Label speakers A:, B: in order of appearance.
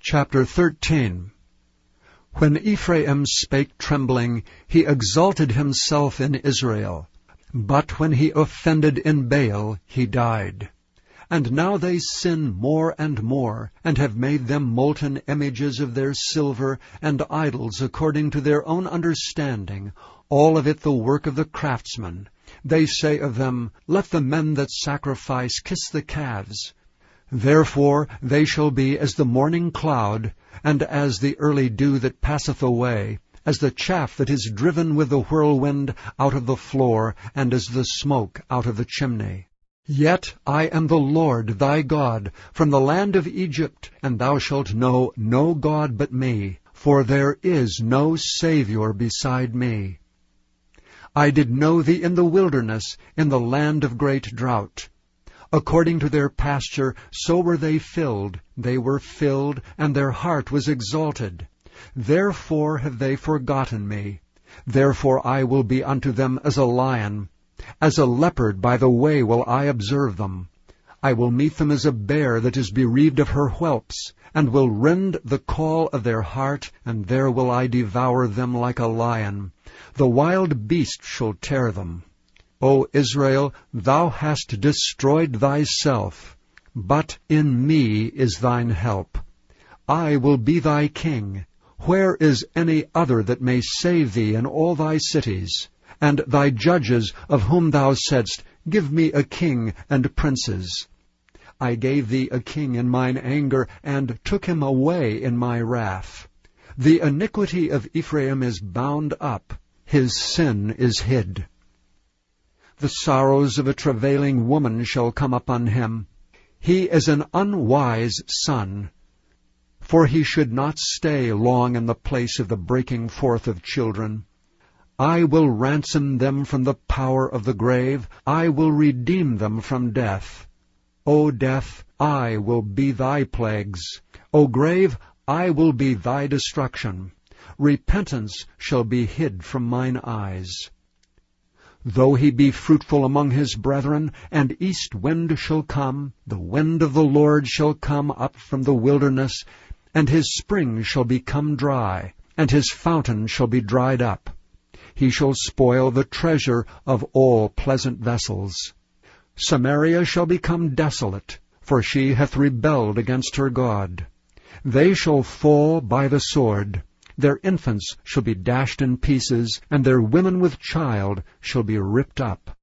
A: Chapter 13. When Ephraim spake trembling, he exalted himself in Israel. But when he offended in Baal, he died. And now they sin more and more, and have made them molten images of their silver, and idols according to their own understanding, all of it the work of the craftsman. They say of them, Let the men that sacrifice kiss the calves. Therefore they shall be as the morning cloud, and as the early dew that passeth away, as the chaff that is driven with the whirlwind out of the floor, and as the smoke out of the chimney. Yet I am the Lord thy God, from the land of Egypt, and thou shalt know no God but me, for there is no Saviour beside me. I did know thee in the wilderness, in the land of great drought. According to their pasture, so were they filled, and their heart was exalted. Therefore have they forgotten me. Therefore I will be unto them as a lion. As a leopard by the way will I observe them. I will meet them as a bear that is bereaved of her whelps, and will rend the call of their heart, and there will I devour them like a lion. The wild beast shall tear them. O Israel, thou hast destroyed thyself, but in me is thine help. I will be thy king. Where is any other that may save thee in all thy cities? And thy judges, of whom thou saidst, Give me a king and princes. I gave thee a king in mine anger, and took him away in my wrath. The iniquity of Ephraim is bound up, his sin is hid. The sorrows of a travailing woman shall come upon him. He is an unwise son, for he should not stay long in the place of the breaking forth of children. I will ransom them from the power of the grave. I will redeem them from death. O death, I will be thy plagues. O grave, I will be thy destruction. Repentance shall be hid from mine eyes. Though he be fruitful among his brethren, and east wind shall come, the wind of the Lord shall come up from the wilderness, and his spring shall become dry, and his fountain shall be dried up. He shall spoil the treasure of all pleasant vessels. Samaria shall become desolate, for she hath rebelled against her God. They shall fall by the sword. Their infants shall be dashed in pieces, and their women with child shall be ripped up.